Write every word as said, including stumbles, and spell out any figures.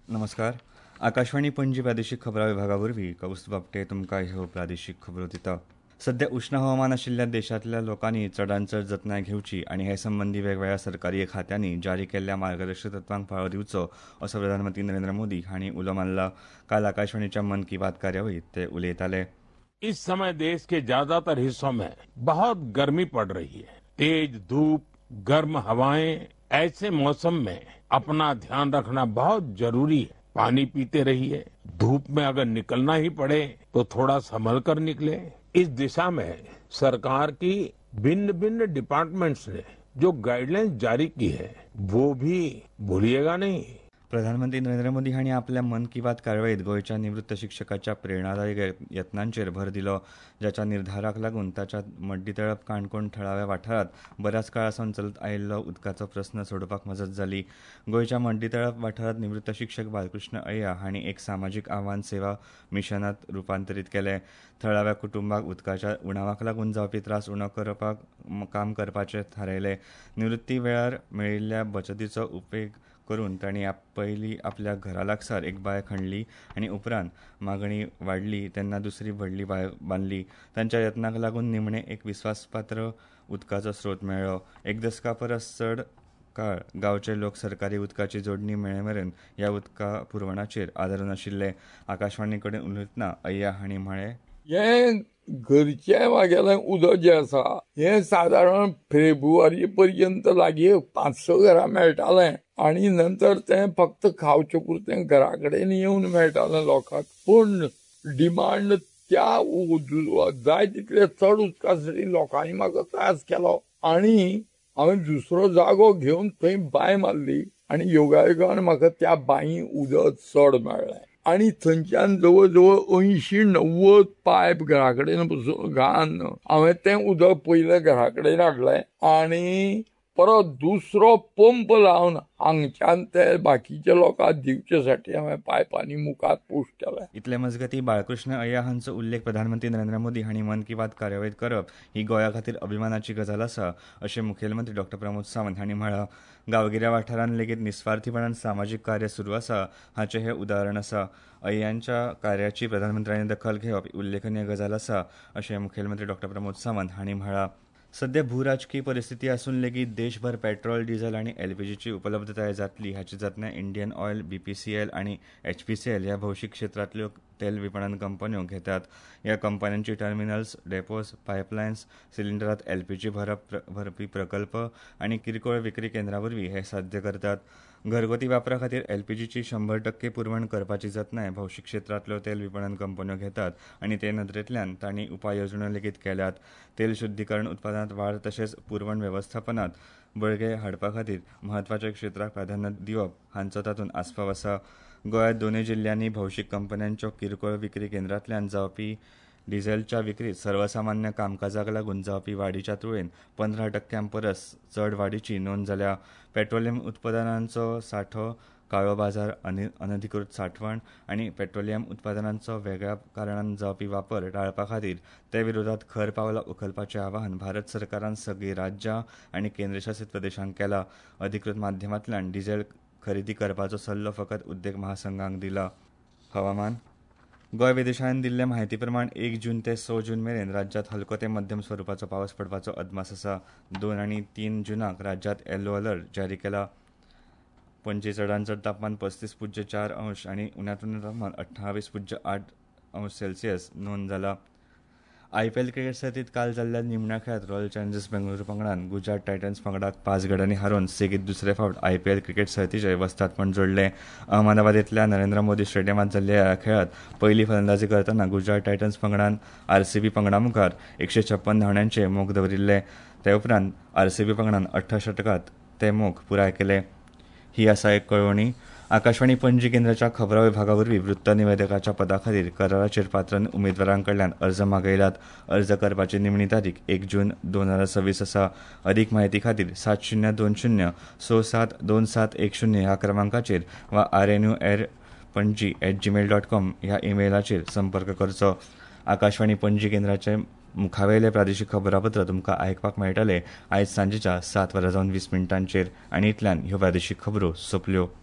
नमस्कार. आकाशवाणी पणजी प्रादेशीक खबरां विभागावरवीं कौस्तुभ आपटे तुमकां ह्यो प्रादेशीक खबरो दिता. सध्या उष्ण हवामान आशिल्ल्या देशांतल्या लोकांनी चडांत चड जतनाय घेवची आनी हे संबंदी वेगवेगळ्या सरकारी खात्यांनी जारी केल्ल्या मार्गदर्शक तत्वांक पाळो दिवचो असो प्रधानमंत्री नरेंद्र मोदी हांणी उलो मारला. काल आकाशवाणीच्या मन की बात कार्यावळींत ते उलयताले. इस समय देश के ज्यादातर हिस्सों में बहुत गर्मी पड़ रही है. तेज धूप, गर्म हवाएं, ऐसे मौसम में अपना ध्यान रखना बहुत जरूरी है. पानी पीते रहिए. धूप में अगर निकलना ही पड़े तो थोड़ा संभल कर निकले. इस दिशा में सरकार की भिन्न भिन्न डिपार्टमेंट्स ने जो गाइडलाइंस जारी की है वो भी भूलिएगा नहीं. प्रधानमंत्री नरेंद्र मोदी हांणी आपल्या मन की बात कार्यावळींत गोंयच्या निवृत्त शिक्षकाच्या प्रेरणादायी यत्नांचेर भर दिलो, जाच्या निर्धाराक लागून ताच्या मड्डीतळप काणकोण थळाव्या वाठारांत बऱ्याच काळासावन चलत आयिल्लो उदकाचो प्रस्न सोडोवपाक मजत जाली. गोंयच्या मड्डीतळप वाठारांत निवृत्त शिक्षक बालकृष्ण अय्या हांणी एक सामाजीक आव्हान सेवा मिशनांत रुपांतरीत केलें. थळाव्या कुटुंबाक उदकाच्या उणावाक लागून जावपी त्रास उणो करपाक काम करपाचें थारायलें. निवृत्ती वेळार मेळिल्ल्या बचतीचो उपेग करून तांणी पयलीं आपल्या घरा लागसार एक बांय खणली आनी उपरांत मागणी वाडली तेन्ना दुसरी व्हडली बांय बांदली. तांच्या यत्नाक लागून निमणें एक विस्वासपात्र उदकाचो स्रोत मेळ्ळो. एक दशका परस चड काळ गांवचे लोक सरकारी उदकाची जोडणी मेळे मेरेन ह्या उदका पुरवणाचेर आदारून आशिल्ले. आकाशवाणी कडेन उलयतना अय्या हांणी म्हळें, हे घरचे वागेलें उदक जें आसा हें सादारण फेब्रुवारी पर्यंत लागीं पांच स घरां मेळटालें आनी नंतर तें फक्त खावचे पुरतें घरा कडेन येवन मेळटालें लोकांक. पूण डिमांड त्या जाय तितले चड उदका साठी लोकांनी म्हाका त्रास केलो आनी हांवें दुसरो जागो घेवन थंय बांय मारली आनी योगायोगान म्हाका त्या बांयी उदक चड मेळ्ळें. आनी थंयच्यान जवळ जवळ अंयशी णव्वद पायप घरा कडेन घालन हांवें तें उदक पयलें घरा कडेन हाडलें आनी परत दुसरो पंप लावन हांगच्यान ते बाकीच्या लोकांक दिवचे साठी हांवें पायपांनी मुखार पुश केलें. इतले मजगतीं बाळकृष्ण अय्या हांचो उल्लेख प्रधानमंत्री नरेंद्र मोदी हांणी मन की बात कार्यावळींत करप ही गोंया खातीर अभिमानाची गजाल आसा अशें मुखेलमंत्री डॉ प्रमोद सावंत हांणी म्हळां. गांवगिऱ्या वाठारांत लेगीत निस्वार्थीपणान सामाजीक कार्य सुरू आसा हाचें हें उदाहरण आसा. अय्यांच्या कार्याची प्रधानमंत्र्यांनी दखल घेवप ही उल्लेखनीय गजाल आसा अशें मुखेलमंत्री डॉ प्रमोद सावंत हांणी म्हळां. सध्या भूराजकी परिस्थिती आसून लेगीत देशभर पेट्रोल डिझेल आनी एलपीजीची उपलब्धताय जातली हाची जतनाय इंडियन ऑयल, बीपीसीएल आनी एचपीसीएल ह्या भौशीक क्षेत्रांतल्यो तेल विपणन कंपन्यो घेतात. ह्या कंपन्यांची टर्मिनल्स, डेपोज, पायपलायन्स, सिलिंडरांत एलपीजी भरप भरपी प्रकल्प आनी किरकोळ विक्री केंद्रां वरवीं हे साध्य करतात. घरगुती वापरा खातीर एलपीजीची शंबर टक्के पुरवण करपाची जतनाय भौशीक क्षेत्रांतल्यो तेल विपणन कंपन्यो घेतात आनी ते नदरेंतल्यान तांणी उपाय येवजण्यो लेगीत केल्यात. तेल शुद्धीकरण उत्पादनांत वाड तशेंच पुरवण वेवस्थापनांत बळगे हाडपा खातीर म्हत्वाच्या क्षेत्राक प्राधान्य दिवप हांचो तातूंत आस्पाव आसा. गोंयांत दोनूय जिल्ल्यांनी भौशीक कंपन्यांच्यो किरकोळ विक्री केंद्रांतल्यान जावपी डिझेलच्या विक्रीत सर्वसामान्य कामकाजाक लागून जावपी वाडीच्या तुळेन पंदरा टक्क्यां परस चड वाडीची नोंद जाल्या. पेट्रोलियम उत्पादनांचो सांठो, काळो बाजार, अनधिकृत सांठवण आनी पेट्रोलियम उत्पादनांचो वेगळ्या कारणान जावपी वापर टाळपा खातीर ते विरोधात खर पावलां उखलपाचें आवाहन भारत सरकारान सगळीं राज्यां आनी केंद्रशासीत प्रदेशांक केलां. अधिकृत माध्यमांतल्यान डिझेल खरेदी करपाचो सल्लो फकत उद्देग महासंघाक दिला. हवामान. गोंय वेधशाळेन दिल्ले म्हायती प्रमाण एक जून ते स जून मेरेन राज्यांत हलको ते मध्यम स्वरुपाचो पावस पडपाचो अदमास आसा. दोन आनी तीन जूनाक राज्यांत येलो अलर्ट जारी केला. पणजी चडांत चड तापमान पस्तीस पुज्य चार अंश आनी उण्यांत तापमान अठ्ठावीस पुज्य आठ अंश सेल्सियस नोंद जाला. आयपीएल क्रिकेट सर्तींत काल जाल्ल्या निमण्या खेळांत रॉयल चॅलेंजर्स बेंगळुरू पंगडान गुजरात टायटन्स पंगडाक पांच गड्यांनी हारोवन सेगीत दुसरे फावट आयपीएल क्रिकेट सर्तीचें वस्तादपण जोडलें. अहमदाबादेंतल्या नरेंद्र मोदी स्टेडियमांत जाल्ल्या ह्या खेळांत पयली फलंदाजी करतना गुजरात टायटन्स पंगडान आरसीबी पंगडा मुखार एकशे छप्पन धांवड्यांचें मोग दवरिल्ले. ते उपरांत आरसीबी पंगडान अठरा षटकांत ते मोग पुराय केले. ही आसा एक कळवणी. आकाशवाणी पणजी केंद्राच्या खबरां विभागा वरवीं वृत्त निवेदकाच्या पदा खातीर कराराचेर पात्र उमेदवारां कडल्यान अर्ज मागयल्यात. अर्ज करपाची निमणी तारीख एक जून दोन हजार सव्वीस आसा. अदीक म्हायती खातीर सात शुन्य दोन शुन्य स सात दोन सात एक शुन्य ह्या क्रमांकाचेर वा R N U air Panaji at Gmail dot com ह्या इमेलाचेर संपर्क करचो. आकाशवाणी पणजी केंद्राचे मुखावेले प्रादेशीक खबरापत्र तुमकां आयकपाक मेळटले आयज सांजेच्या सात वरां जावन वीस मिनटांचेर आनी इतल्यान ह्यो प्रादेशीक खबरो सोंपल्यो.